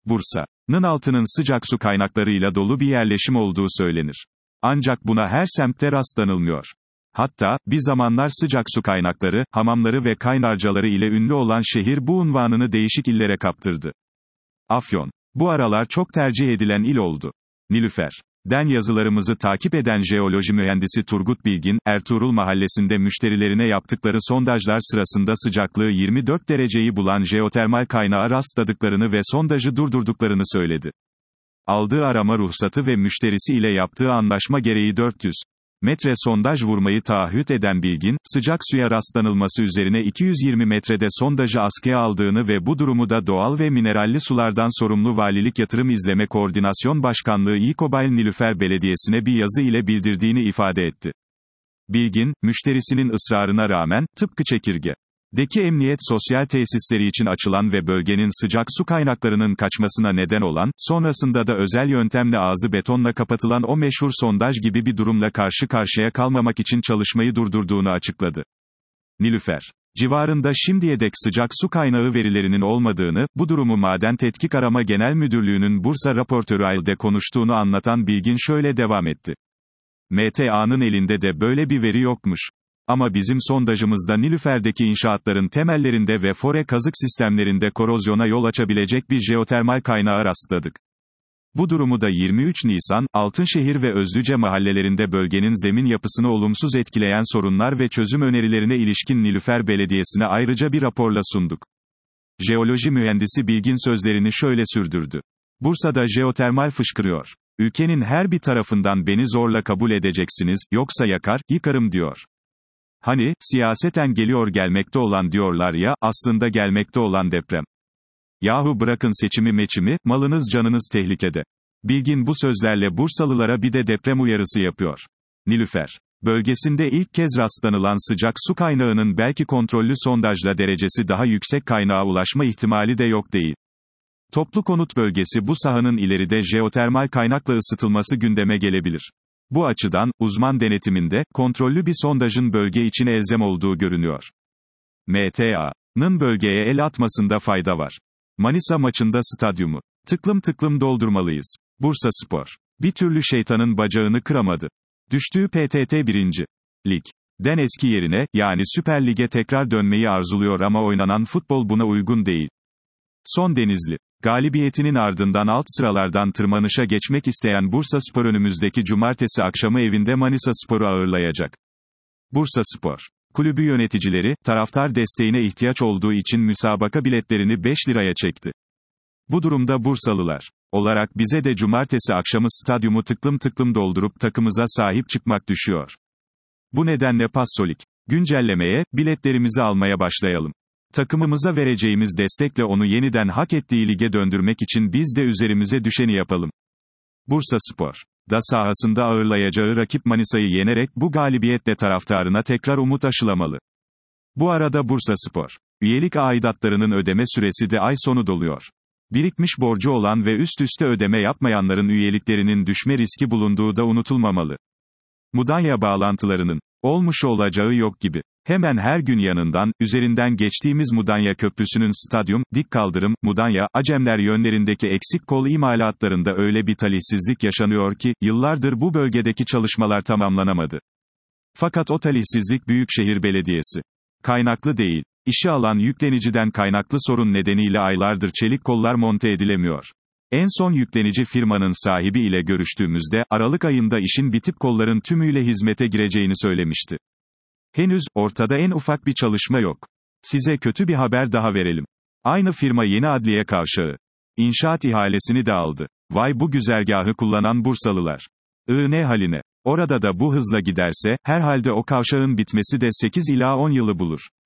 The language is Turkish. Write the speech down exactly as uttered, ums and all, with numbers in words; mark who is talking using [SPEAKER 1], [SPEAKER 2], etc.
[SPEAKER 1] Bursa'nın altının sıcak su kaynaklarıyla dolu bir yerleşim olduğu söylenir. Ancak buna her semtte rastlanılmıyor. Hatta, bir zamanlar sıcak su kaynakları, hamamları ve kaynarcaları ile ünlü olan şehir bu unvanını değişik illere kaptırdı. Afyon. Bu aralar çok tercih edilen il oldu. Nilüfer. Den yazılarımızı takip eden jeoloji mühendisi Turgut Bilgin, Ertuğrul Mahallesi'nde müşterilerine yaptıkları sondajlar sırasında sıcaklığı yirmi dört dereceyi bulan jeotermal kaynağa rastladıklarını ve sondajı durdurduklarını söyledi. Aldığı arama ruhsatı ve müşterisi ile yaptığı anlaşma gereği dört yüz metre sondaj vurmayı taahhüt eden Bilgin, sıcak suya rastlanılması üzerine iki yüz yirmi metrede sondajı askıya aldığını ve bu durumu da doğal ve mineralli sulardan sorumlu Valilik Yatırım İzleme Koordinasyon Başkanlığı İKOBAL Nilüfer Belediyesi'ne bir yazı ile bildirdiğini ifade etti. Bilgin, müşterisinin ısrarına rağmen, tıpkı çekirge deki emniyet sosyal tesisleri için açılan ve bölgenin sıcak su kaynaklarının kaçmasına neden olan, sonrasında da özel yöntemle ağzı betonla kapatılan o meşhur sondaj gibi bir durumla karşı karşıya kalmamak için çalışmayı durdurduğunu açıkladı. Nilüfer civarında şimdiye dek sıcak su kaynağı verilerinin olmadığını, bu durumu Maden Tetkik Arama Genel Müdürlüğü'nün Bursa raportörü Ayl'de konuştuğunu anlatan Bilgin şöyle devam etti. M T A'nın elinde de böyle bir veri yokmuş. Ama bizim sondajımızda Nilüfer'deki inşaatların temellerinde ve fore kazık sistemlerinde korozyona yol açabilecek bir jeotermal kaynağa rastladık. Bu durumu da yirmi üç Nisan, Altınşehir ve Özlüce mahallelerinde bölgenin zemin yapısını olumsuz etkileyen sorunlar ve çözüm önerilerine ilişkin Nilüfer Belediyesi'ne ayrıca bir raporla sunduk. Jeoloji mühendisi Bilgin sözlerini şöyle sürdürdü. Bursa'da jeotermal fışkırıyor. Ülkenin her bir tarafından beni zorla kabul edeceksiniz, yoksa yakar, yıkarım diyor. Hani, siyaseten geliyor gelmekte olan diyorlar ya, aslında gelmekte olan deprem. Yahu bırakın seçimi meçimi, malınız canınız tehlikede. Bilgin bu sözlerle Bursalılara bir de deprem uyarısı yapıyor. Nilüfer bölgesinde ilk kez rastlanılan sıcak su kaynağının belki kontrollü sondajla derecesi daha yüksek kaynağa ulaşma ihtimali de yok değil. Toplu konut bölgesi bu sahanın ileride jeotermal kaynakla ısıtılması gündeme gelebilir. Bu açıdan, uzman denetiminde, kontrollü bir sondajın bölge için elzem olduğu görünüyor. M T A'nın bölgeye el atmasında fayda var. Manisa maçında stadyumu tıklım tıklım doldurmalıyız. Bursaspor bir türlü şeytanın bacağını kıramadı. Düştüğü P T T birinci Lig'den eski yerine, yani Süper Lig'e tekrar dönmeyi arzuluyor ama oynanan futbol buna uygun değil. Son Denizli galibiyetinin ardından alt sıralardan tırmanışa geçmek isteyen Bursaspor önümüzdeki cumartesi akşamı evinde Manisaspor'u ağırlayacak. Bursaspor kulübü yöneticileri, taraftar desteğine ihtiyaç olduğu için müsabaka biletlerini beş liraya çekti. Bu durumda Bursalılar olarak bize de cumartesi akşamı stadyumu tıklım tıklım doldurup takımıza sahip çıkmak düşüyor. Bu nedenle Passolik güncellemeye, biletlerimizi almaya başlayalım. Takımımıza vereceğimiz destekle onu yeniden hak ettiği lige döndürmek için biz de üzerimize düşeni yapalım. Bursaspor da sahasında ağırlayacağı rakip Manisa'yı yenerek bu galibiyetle taraftarına tekrar umut aşılamalı. Bu arada Bursaspor üyelik aidatlarının ödeme süresi de ay sonu doluyor. Birikmiş borcu olan ve üst üste ödeme yapmayanların üyeliklerinin düşme riski bulunduğu da unutulmamalı. Mudanya bağlantılarının olmuş olacağı yok gibi. Hemen her gün yanından, üzerinden geçtiğimiz Mudanya Köprüsü'nün stadyum, dik kaldırım, Mudanya, Acemler yönlerindeki eksik kol imalatlarında öyle bir talihsizlik yaşanıyor ki, yıllardır bu bölgedeki çalışmalar tamamlanamadı. Fakat o talihsizlik Büyükşehir Belediyesi kaynaklı değil. İşi alan yükleniciden kaynaklı sorun nedeniyle aylardır çelik kollar monte edilemiyor. En son yüklenici firmanın sahibi ile görüştüğümüzde, Aralık ayında işin bitip kolların tümüyle hizmete gireceğini söylemişti. Henüz, ortada en ufak bir çalışma yok. Size kötü bir haber daha verelim. Aynı firma yeni adliye kavşağı İnşaat ihalesini de aldı. Vay bu güzergahı kullanan Bursalılar. I ne haline. Orada da bu hızla giderse, herhalde o kavşağın bitmesi de sekiz ila on yılı bulur.